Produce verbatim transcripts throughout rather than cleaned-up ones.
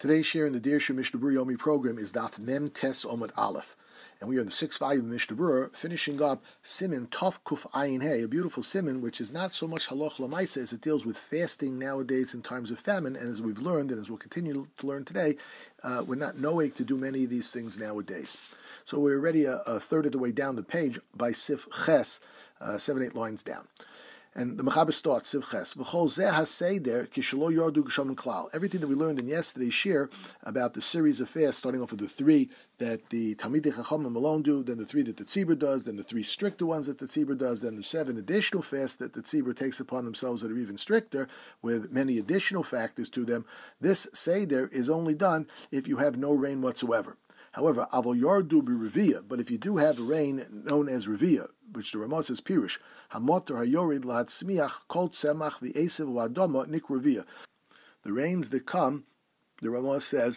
Today's share in the Dear Shir Mishnah Berurah Yomi program is Daf Mem Tes Omid Aleph. And we are in the sixth volume of Mishnah Berurah, finishing up Siman Tov Kuf Ayin Hey, a beautiful Siman which is not so much Halach Lamaisa as it deals with fasting nowadays in times of famine. And as we've learned, and as we'll continue to learn today, uh, we're not knowing to do many of these things nowadays. So we're already a, a third of the way down the page by Sif Ches, uh, seven, eight lines down. And the Mechaber starts, Siv Ches, V'chol zeh haseder kishelo yordu geshamim klal. Everything that we learned in yesterday's shir about the series of fasts, starting off with the three that the Talmidei Chachamim alone do, then the three that the Tzibur does, then the three stricter ones that the Tzibur does, then the seven additional fasts that the Tzibur takes upon themselves that are even stricter, with many additional factors to them. This seder is only done if you have no rain whatsoever. However, avol yardu b'reviyah, but if you do have a rain known as reviyah, which the Ramah says pirish, hamotor hayorid lahatzmiach kol tzemach v'esev v'adoma nik reviyah. The rains that come, the Ramah says,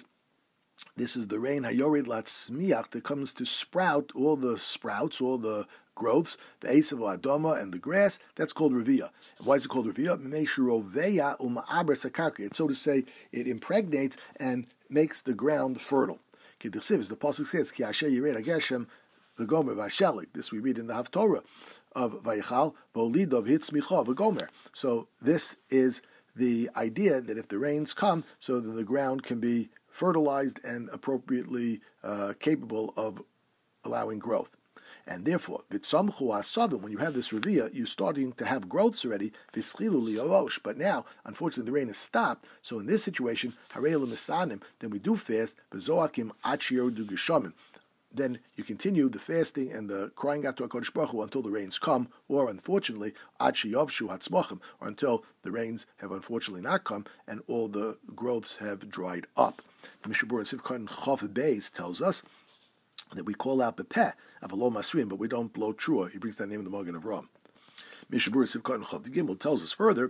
this is the rain hayorid lahatzmiach that comes to sprout all the sprouts, all the growths, the esev v'adoma and the grass. That's called reviyah. And why is it called reviyah? Meishuroveya uma'abres hakarka. It's so to say, it impregnates and makes the ground fertile. The pasuk says, "Ki asher yired hageshem v'gomer v'ashelik." This we read in the Haftorah of Vayichal v'olidov hitzmicha v'gomer. So this is the idea that if the rains come, so that the ground can be fertilized and appropriately uh, capable of allowing growth. And therefore, v'tzamchu asavim, when you have this reviyah, you're starting to have growths already, v'schilu li'orosh. But now, unfortunately, the rain has stopped. So in this situation, harei misanim, then we do fast, v'zoakim achir du geshamim. Then you continue the fasting and the crying out to HaKadosh Baruch Hu until the rains come, or unfortunately, achi yovshu hatzmachim, or until the rains have unfortunately not come and all the growths have dried up. The Mishnah Berurah Sivkot Chav Beis tells us that we call out the peh of a lo masrim, but we don't blow trua. He brings that name in the Magen Avraham. Mishnah Berurah Sivkot Chav Gimel tells us further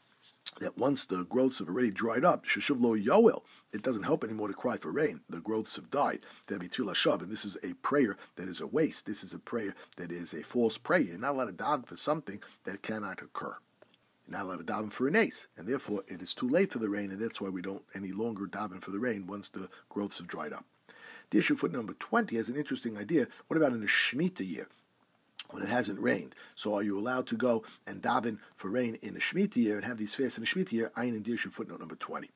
that once the growths have already dried up, sheshuv lo yoel, it doesn't help anymore to cry for rain. The growths have died. Tevitul hashav, and this is a prayer that is a waste. This is a prayer that is a false prayer. You're not allowed to daven for something that cannot occur. You're not allowed to daven for an ace, and therefore it is too late for the rain, and that's why we don't any longer daven for the rain once the growths have dried up. The issue footnote number twenty has an interesting idea. What about in a Shemitah year, when it hasn't rained? So are you allowed to go and daven for rain in a Shemitah year and have these fasts in a Shemitah year? Ayin and Dirshu footnote number twenty.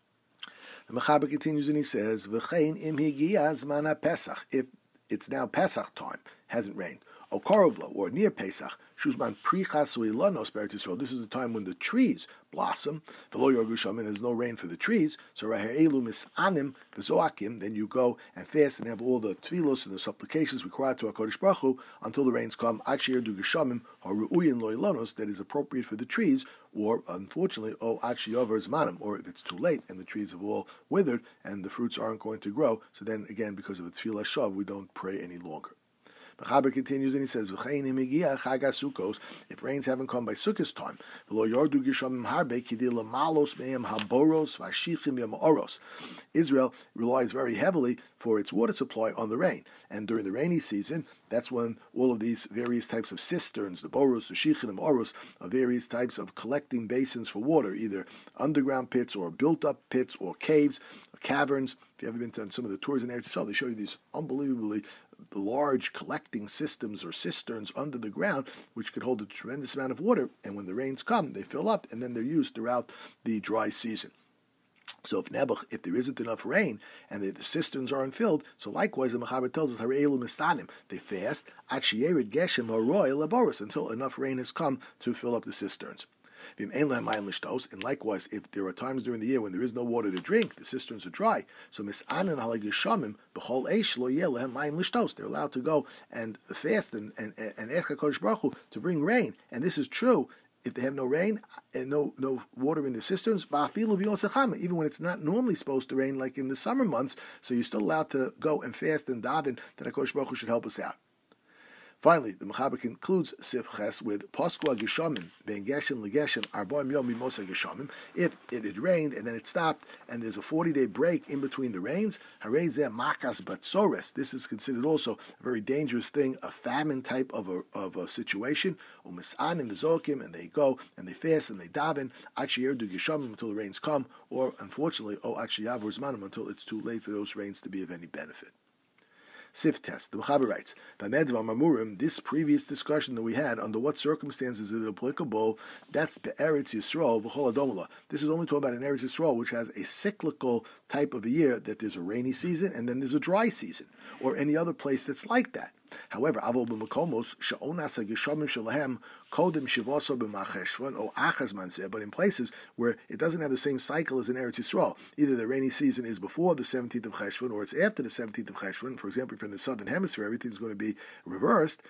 The Mechaber continues and he says, V'chein im higia zman Pesach. If it's now Pesach time, hasn't rained, or Korovlo, or near Pesach, Shuzman Prichas Uilanos Beretz Yisrael. This is the time when the trees blossom. V'lo yorgu shamin, there's no rain for the trees. So Rahe'elu misanim v'zoakim. Then you go and fast and have all the tefillos and the supplications we cry out to HaKadosh Baruch Hu until the rains come. Ad she'yerdu geshamim haru'uyin lo ilanos, that is appropriate for the trees. Or unfortunately, oh ad she'yover zmanim, or if it's too late and the trees have all withered and the fruits aren't going to grow. So then again, because of a tefillah shav, we don't pray any longer. The Chaber continues and he says, if rains haven't come by Sukkot time, Israel relies very heavily for its water supply on the rain. And during the rainy season, that's when all of these various types of cisterns, the boros, the shichin, and oros, are various types of collecting basins for water, either underground pits or built-up pits or caves, or caverns. If you've ever been to some of the tours in Eretz Yisrael, they show you these unbelievably large collecting systems or cisterns under the ground, which could hold a tremendous amount of water, and when the rains come, they fill up, and then they're used throughout the dry season. So if Nebuch, if there isn't enough rain and the, the cisterns aren't filled, so likewise the Mechaber tells us Harei misanim, they fast Achiyerid Geshem Haroy Laboris until enough rain has come to fill up the cisterns. And likewise, if there are times during the year when there is no water to drink, the cisterns are dry. So they're allowed to go and fast and and and ask HaKadosh Baruch Hu to bring rain. And this is true if they have no rain and no no water in the cisterns, even when it's not normally supposed to rain, like in the summer months. So you're still allowed to go and fast and daven that HaKadosh Baruch Hu should help us out. Finally, the Mechaber concludes Sif Ches with Pasku Geshamim, Ben Geshem Legeshem, Arbaim Yom Mimosa Geshamim. If it had rained and then it stopped, and there's a forty-day break in between the rains, Harezeh Makas Batsores. This is considered also a very dangerous thing, a famine type of a of a situation. Umisan and the Zokim, and they go and they fast and they daven Achiyir Du Geshamim until the rains come, or unfortunately, O Achiyavur Zmanim until it's too late for those rains to be of any benefit. Sif test. The Mechaber writes, this previous discussion that we had under what circumstances is it applicable, that's Be'eretz Yisrael v'chol adomola. This is only talking about an Eretz Yisrael which has a cyclical type of a year, that there's a rainy season and then there's a dry season, or any other place that's like that. However, avol b'makomos she'onas hageshamim shelahem kodem shivaso b'macheshvan o achaz manseh, but in places where it doesn't have the same cycle as in Eretz Yisrael, either the rainy season is before the seventeenth of Cheshvan or it's after the seventeenth of Cheshvan. For example, if you're in the southern hemisphere, everything's going to be reversed.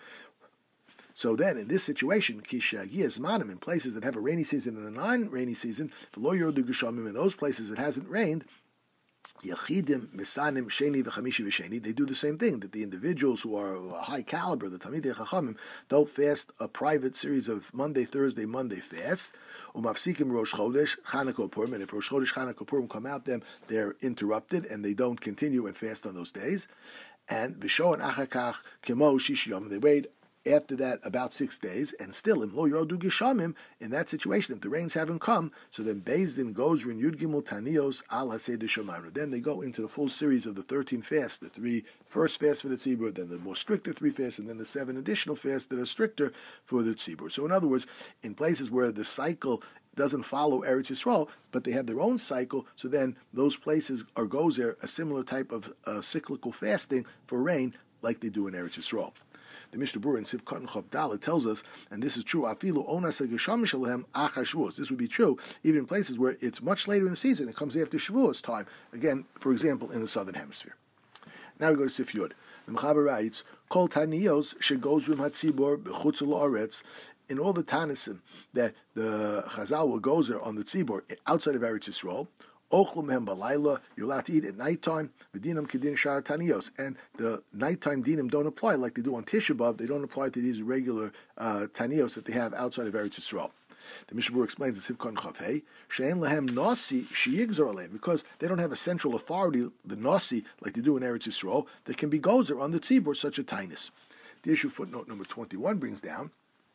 So then, in this situation, kishagiyas manim, in places that have a rainy season and a non-rainy season, the lo yodu geshamim, in those places it hasn't rained, Yachidim, Misanim, Sheni, V'chamishi, V'sheni, they do the same thing, that the individuals who are a high caliber, the Talmidei Chachamim, they'll fast a private series of Monday, Thursday, Monday fasts, Umafsikim Rosh Chodesh, Chanukah Purim, and if Rosh Chodesh, Chanukah Purim come out, then they're interrupted, and they don't continue and fast on those days. And V'sho and Achakach, Kemo, Shishiyom, they wait after that about six days, and still in Lo Yodu Geshamim, in that situation, if the rains haven't come, so then Beis Din goes Rin Yud Gimel Tanios Al Haseder Shomayra. Then they go into the full series of the thirteen fasts, the three first fasts for the tzibur, then the more stricter three fasts, and then the seven additional fasts that are stricter for the tzibur. So in other words, in places where the cycle doesn't follow Eretz Yisrael, but they have their own cycle, so then those places are goes there a similar type of uh, cyclical fasting for rain like they do in Eretz Yisrael. The Mishnah Berurah in Siv Katan Chav Dalet tells us, and this is true, Afilu Onas HaGesham Shalahem Achar Shavuos. This would be true even in places where it's much later in the season. It comes after Shavuos time. Again, for example, in the southern hemisphere. Now we go to Sif Yud. The Mechaber writes, Kol Taniyos Shegozrim Hatzibor B'chutz La'aretz. In all the Tanisim that the Chazal will go there on the Tzibor outside of Eretz Yisrael, Ochlum hem balayla, you're allowed to eat at nighttime, v'dinam kedin shar taniyos, and the nighttime dinim don't apply like they do on Tisha B'Av. They don't apply to these regular uh, taniyos that they have outside of Eretz Yisrael. The Mishnah Berurah explains in Sivkon Chav Hey, she'en lahem nasi sheyigzor aleim, because they don't have a central authority, the nasi, like they do in Eretz Yisrael, that can be gozer on the tzibur, such a tinus. The issue footnote number twenty-one brings down,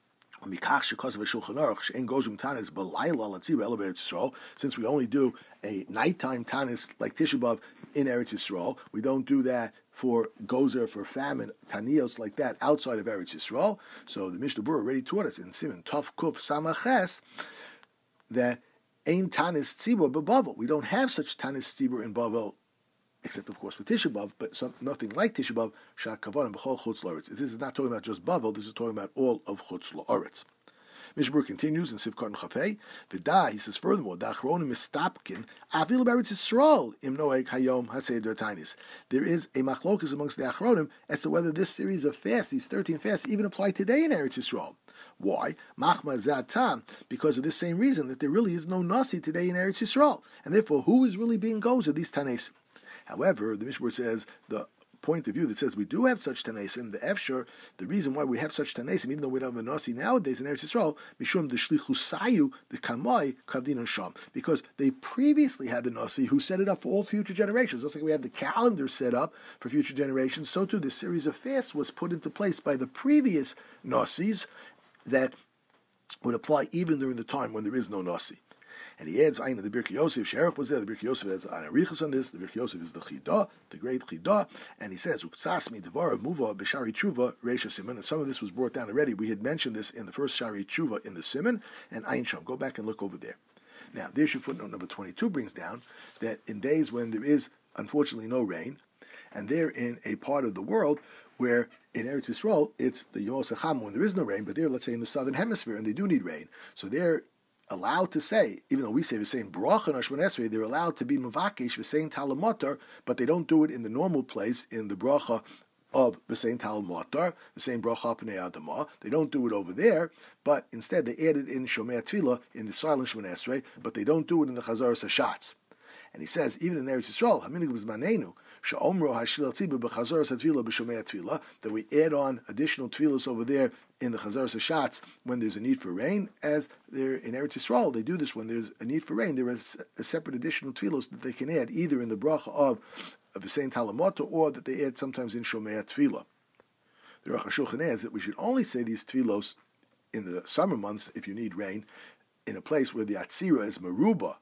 since we only do a nighttime tanis like Tisha B'Av in Eretz Yisrael, we don't do that for gozer, for famine, tanios like that outside of Eretz Yisrael. So the Mishnah Berurah already taught us in Siman Tov Kuf Samaches that ein tanis tzibur b'Bavel. We don't have such tanis tzibur in Bavel, except of course for Tisha B'Av, but some, nothing like Tisha B'Av. Sha'kavanim b'chol chutz la'aretz. This is not talking about just Bavel. This is talking about all of chutz la'aretz. Mishnah Berurah continues in Siv Katan Chav Hey. V'da, he says furthermore, da'achronim mistapkin avil b'Eretz Yisrael im noeg hayom haseder tainis. There is a machlokus amongst the achronim as to whether this series of fasts, these thirteen fasts, even apply today in Eretz Yisrael. Why? Machma zatam, because of this same reason that there really is no nasi today in Eretz Yisrael, and therefore who is really being gozer these tanis? However, the Mishnah Berurah says the point of view that says we do have such tanesim, the efshar, the reason why we have such tanesim, even though we don't have a nasi nowadays in Eretz Yisrael, mishum the shlichusayu the kamai kavdin and sham, because they previously had the nasi who set it up for all future generations. Just like we had the calendar set up for future generations, so too this series of fasts was put into place by the previous nasis that would apply even during the time when there is no nasi. And he adds, Ayin, the Birkei Yosef, Sherach was there, the Birkei Yosef has an arichas on this, the Birkei Yosef is the Chidah, the great Chidah, and he says, Uktsasmi Devara Muva B'Shari Tshuva Reisha Siman, and some of this was brought down already. We had mentioned this in the first Shari Tshuva in the Siman, and Ayin Sham. Go back and look over there. Now, the issue footnote number twenty-two brings down that in days when there is, unfortunately, no rain, and they're in a part of the world where in Eretz Yisrael, it's the Yom Secham when there is no rain, but they're, let's say, in the southern hemisphere, and they do need rain. So they're allowed to say, even though we say the same bracha and Shemon Esrei, they're allowed to be mavakish v'sein talamotar, but they don't do it in the normal place, in the bracha of v'sein talamotar, the same bracha pnei adamah. They don't do it over there, but instead they add it in Shomei Tefillah, in the silent Shemon Esrei, but they don't do it in the Chazaras Hashatz. And he says, even in Eretz Yisrael, that we add on additional tefillos over there in the Chazar Hashatz when there's a need for rain, as there in Eretz Yisrael, they do this when there's a need for rain. There is a separate additional tefillos that they can add, either in the bracha of, of the same Talamota, or that they add sometimes in Shomei Tefillah. The Aruch HaShulchan adds that we should only say these tefillos in the summer months, if you need rain, in a place where the atzira is meruba,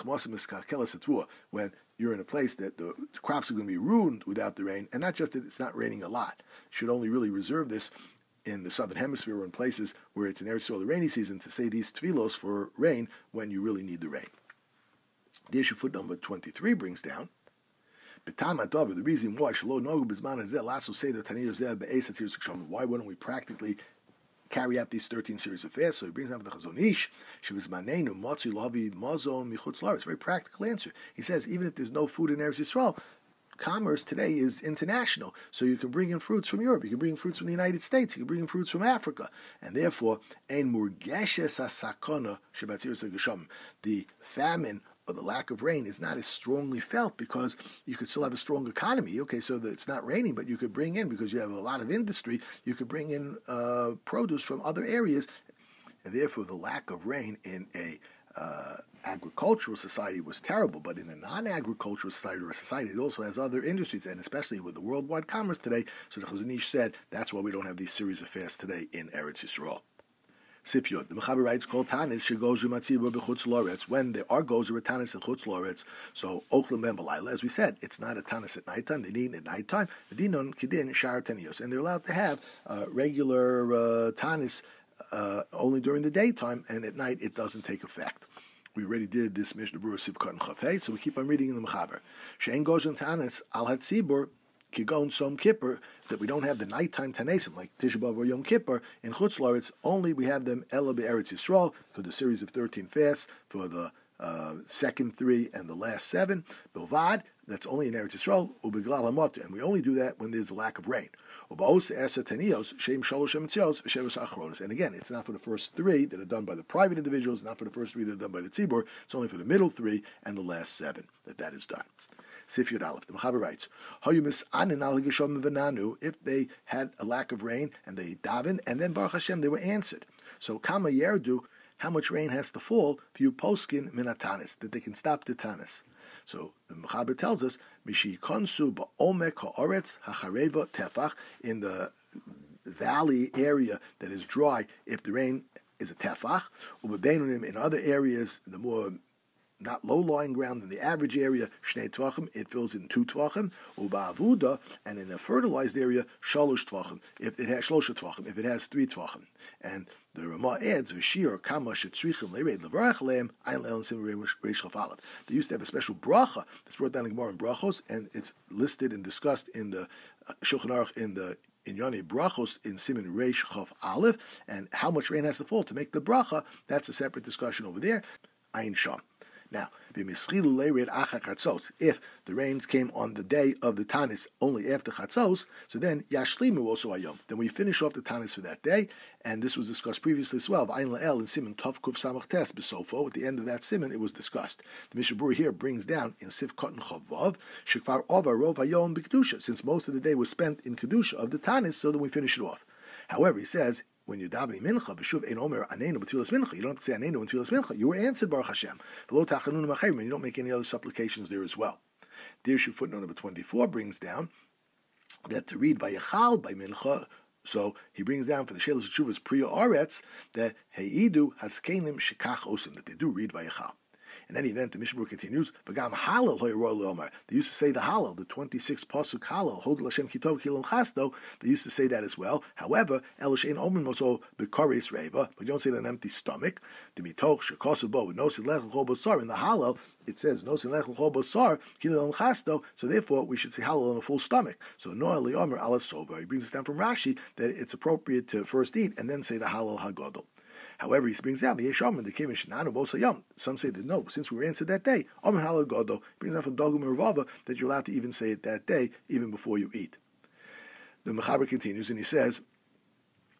when you're in a place that the crops are going to be ruined without the rain, and not just that it's not raining a lot. You should only really reserve this in the southern hemisphere or in places where it's in Eretz Yisrael the rainy season to say these tefillos for rain when you really need the rain. The issue foot number twenty-three brings down the reason why why wouldn't we practically carry out these thirteen series of fasts? So he brings down the Chazon Ish. It's a very practical answer. He says, even if there's no food in Eretz Yisrael, commerce today is international. So you can bring in fruits from Europe, you can bring in fruits from the United States, you can bring in fruits from Africa. And therefore, the famine or the lack of rain is not as strongly felt because you could still have a strong economy. Okay, so that it's not raining, but you could bring in, because you have a lot of industry, you could bring in uh, produce from other areas. And therefore, the lack of rain in a uh, agricultural society was terrible. But in a non-agricultural society, or a society that also has other industries, and especially with the worldwide commerce today, so the Chazon Ish said, that's why we don't have these series of fasts today in Eretz Yisrael. Sifyot. The Mechaber writes, "Kol tanis shegozu matzibur b'chutz loretz." When there are gozer tanis in chutz loretz, so ochlam ben b'layla, as we said, it's not a tanis at nighttime. They need at nighttime. The dinon kidin shar tanios, and they're allowed to have uh, regular uh, tanis uh, only during the daytime, and at night it doesn't take effect. We already did this Mishnah Berurah Sivkot and Chafei, so we keep on reading in the Mechaber. She'en gozer tanis al hatzibur. Kigon Som Kippur, that we don't have the nighttime Tanesim, like Tisha B'Av or Yom Kippur. In Chutz La'aretz, only we have them Ela Be'eretz Yisrael for the series of thirteen fasts, for the uh, second three and the last seven. Bilvad, that's only in Eretz Yisrael, U'Beglal HaMot, and we only do that when there's a lack of rain. And again, it's not for the first three that are done by the private individuals, not for the first three that are done by the tzibur. It's only for the middle three and the last seven that that is done. Sif Yud Aleph. The Mechaber writes, if they had a lack of rain and they davened, and then Baruch Hashem they were answered. So Kama Yerdu, how much rain has to fall for you poskin minatanis, that they can stop the tanis. So the Mechaber tells us, Mishi konsu ba'omek ha'oretz hachareva tefach, in the valley area that is dry, if the rain is a tefach, ubebenunim, in other areas, the more not low-lying ground in the average area, shnei tvachim, it fills in two tvachim, uba-avuda, and in a fertilized area, shalosh tvachim, if it has shlosh tvachim, if it has three tvachim. And the Ramah adds, v'shir kama shetzrichim le'reid levarach le'em, ayin le'el sim reish chafalav. They used to have a special bracha that's brought down in Gemara in Brachos, and it's listed and discussed in the uh, Shulchan Aruch in the in Yoni Brachos in Siman Reish Chav Aleph, and how much rain has to fall to make the bracha, that's a separate discussion over there. Ayin Sham. Now, if the rains came on the day of the Tanis only after Chatzos, so then Yashlimu also Ayom. Then we finish off the Tanis for that day, and this was discussed previously as well. Ayin La'el in Siman Tov Kuf Samach Tes B'Sofo. At the end of that Siman, it was discussed. The Mishnah Berurah here brings down in Siv Kotten Chavav Shekvar Ova Rov Hayom B'Kedusha. Since most of the day was spent in Kedusha of the Tanis, so then we finish it off. However, he says, when you're davening mincha, v'shuv ein omer anenu b'tfilas mincha, you don't have to say anenu in tfilas mincha. You were answered, Baruch Hashem. V'lo tachanun ma'chayim, and you don't make any other supplications there as well. Dirshu footnote number twenty-four brings down that to read vayachal by mincha, so he brings down for the Shelas Tshuvas Priya Aretz that heidu haskenim shekach osim, that they do read vayachal. In any event, the Mishnah Berurah continues, V'gam halal ho'yroy le'omar. They used to say the halal, the twenty-sixth pasuk halal, Hod l'Hashem kitov kilom chasto. They used to say that as well. However, El shein omen moso b'koris reiva, but you don't say it on an empty stomach. Demitoch shekosu bo nosin lech l'chol basar. In the halal, it says nosin lech l'chol basar kilom chasto. So therefore, we should say halal on a full stomach. So noah le'omar alas sova. He brings us down from Rashi that it's appropriate to first eat and then say the halal hagadol. However, he brings out the Yeshaman, the Kivin Shananu Bosayam. Some say that no, since we were answered that day, Omer Halal Godo brings out from Dogum Mervava that you're allowed to even say it that day, even before you eat. The Mechaber continues and he says,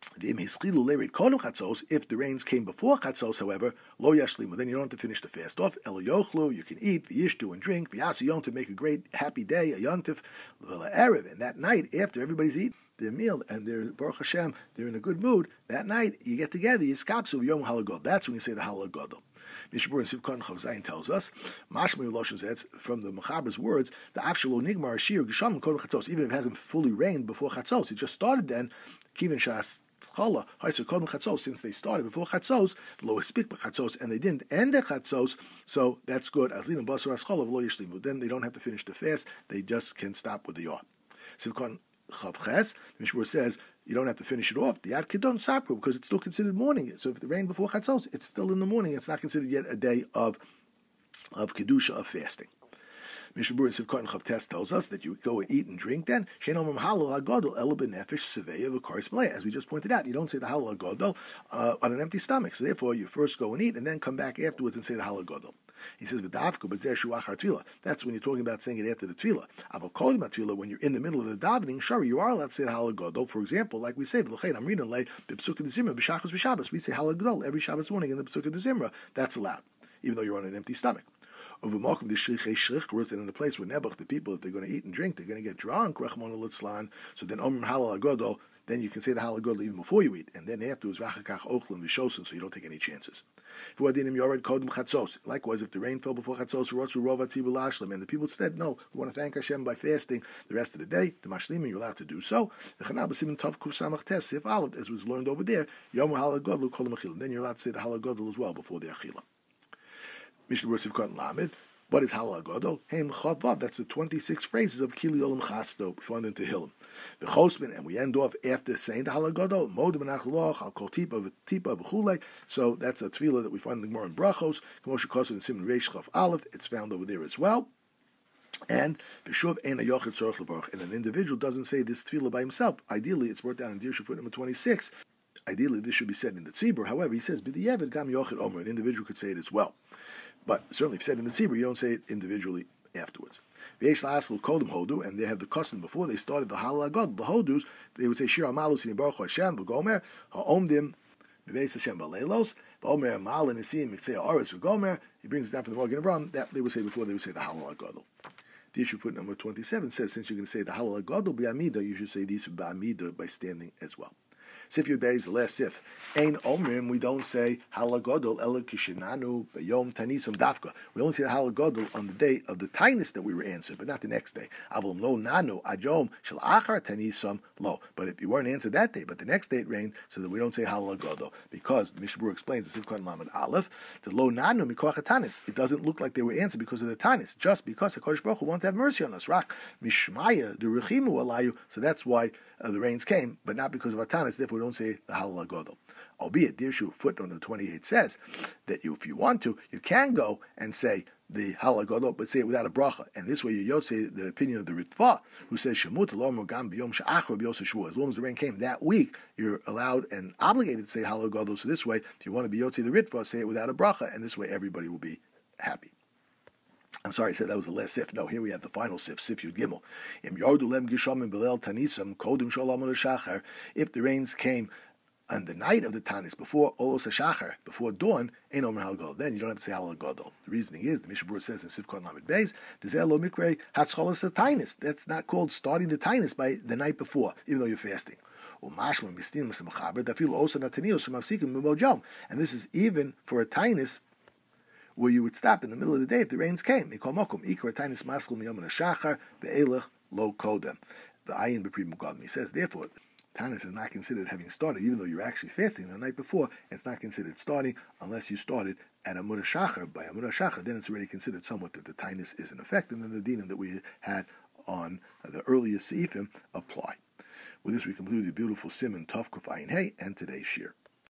If the rains came before chatzos, however, lo yashlimu, then you don't have to finish the fast off. El yochlu, you can eat, v'yishtu, and drink, v'yasu yom to make a great happy day, a yontif, v'la'erev, and that night after everybody's eaten their meal and they're Baruch Hashem, they're in a good mood. That night you get together, you skapsu yom halagod. That's when you say the halagodol. Mishabur and Sivkon Chav Zayin tells us, Mashma Yuloshin says from the Mechaber's words, the Afshalo Nigmar Shir Gisham Kodem Chatzos, even if it hasn't fully rained before Chatzos, it just started then. Kivin Shas Chala, Haiser Kodem Chatzos, since they started before Chatzos, Lo Hispik Chatzos, and they didn't end at Chatzos, so that's good. Azlin Basar Aschala Lo Yishlimu. Then they don't have to finish the fast; they just can stop with the yaw. Sivkon Chav Ches, the Mishmur says you don't have to finish it off. The Ad Kidon Sapru, because it's still considered morning. So if it rained before Chatzos, it's still in the morning. It's not considered yet a day of of kedusha, of fasting. Mishabur Sivkon Chav Tes tells us that you go and eat and drink then. Shenom Halal Hagodol El Benefesh Seveya V'Karis Malay. As we just pointed out, you don't say the Halal Hagodol uh, on an empty stomach. So therefore, you first go and eat and then come back afterwards and say the Halal Hagodol. He says V'Davka B'Zeh Shuach HaTefillah. That's when you're talking about saying it after the Tefillah. Avol Kodim HaTefillah, when you're in the middle of the davening, sure, you are allowed to say the Halal Hagodol. For example, like we say, V'Lochein I'm reading lay B'Psukah D'Zimra B'Shachos B'Shabbos. We say Halal Hagodol every Shabbos morning in the Psukah D'Zimra. That's allowed, even though you're on an empty stomach. Over Malcolm the Shrichei Shrich, and in a place where Nebuch, the people, if they're going to eat and drink, they're going to get drunk, Rachmana Litzlan. So then Omer Halal Hagodol, then you can say the Halal Hagodol even before you eat, and then afterwards Vachakach Ochlin Vishosin, so you don't take any chances. Likewise, if the rain fell before Chatzos, and the people said, no, we want to thank Hashem by fasting the rest of the day, the Mashlimim, you're allowed to do so. As was learned over there, then you're allowed to say the Halal Hagodol as well before the Achila. What is Halal Hagodol? Heim Chavav. That's the twenty-six phrases of Kili Olam Chasto found in Tehillim. The Chosman, and we end off after saying the Halal Hagodol. Modem Nachloch Al Kol Tipa Tipa V'Chulei. So that's a tefillah that we find in the Gemara in Brachos. K'moshe Kosev in Siman Reish Chav Aleph. It's found over there as well. And B'Shuv Ein HaYochid Tzorach L'Baruch. And an individual doesn't say this tefillah by himself. Ideally, it's brought down in Dirshu foot number twenty-six. Ideally, this should be said in the tzibur. However, he says, "B'diavad gam yochid omer." An individual could say it as well, but certainly, if said in the tzibur, you don't say it individually afterwards. V'yesh la'aslu kodem hodu, and they have the custom before they started the halal hagod. The hodus, they would say Shir Amalus in Baruch Hashem v'gomer ha'omdim b'veis Hashem b'leilos v'omer mal nisim mitzei ha'aretz v'gomer. He brings it down from the Magen Avraham. That they would say before they would say the halal hagod. The issue foot number twenty-seven says, since you're going to say the halal hagod b'amida, you should say these b'amida by standing as well. Sif Yud Beis, the last sif. Ein Omrim, we don't say Halal Hagodol Ela Kishinanu B'Yom Tanisum Dafka. We only say Halal Hagodol on the day of the Tainus that we were answered, but not the next day. Avol Lo Nanu Adjom Shel Achar Tanisum Lo. But if you weren't answered that day, but the next day it rained, so that we don't say Halal Hagodol, because the Mishabur explains the Sivkon Lamed Aleph, the Lo Nanu Mikoach Tanis. It doesn't look like they were answered because of the Tanis, just because the Kodesh Baruch Hu wanted to have mercy on us. Rak Mishmaya Durechimu Alayu. So that's why uh, the rains came, but not because of our Tanis. Therefore, we don't say the Halal Hagodol. Albeit, Dirshu footnote twenty-eight says that you, if you want to, you can go and say the Halal Hagodol, but say it without a bracha. And this way, you say the opinion of the Ritva, who says Shemut Lo Gam B'Yom She'achar B'Yoseh Shvuah. As long as the rain came that week, you're allowed and obligated to say Halal Hagodol. So this way, if you want to be Yotze the Ritva, say it without a bracha, and this way everybody will be happy. I'm sorry, I said that was the last sif. No, here we have the final sif, sif Yud Gimel. Im Yordu Lem Gisham Belel Tanisam Kodim Shalom Shachar. If the rains came on the night of the Tanis, before Olos HaShachar, before dawn, ain't Omer Halal Hagodol. Then you don't have to say Halal Hagodol. The reasoning is, the Mishabur says in Sifkon Lamed Beis, Dezel Lo Mikre Hatzcholas Tainus. That's not called starting the Tainus by the night before, even though you're fasting. And this is even for a Tainus where you would stop in the middle of the day if the rains came. The ayin b'pri mugadim. He says, therefore, Tanis is not considered having started, even though you're actually fasting the night before. It's not considered starting unless you started at a Murah Shachar. By a Murah Shachar, then it's already considered somewhat that the Tanis is in effect, and then the dinim that we had on the earlier seifim apply. With this, we conclude the beautiful Siman Tov Kuf Ayin Hey and today's shir.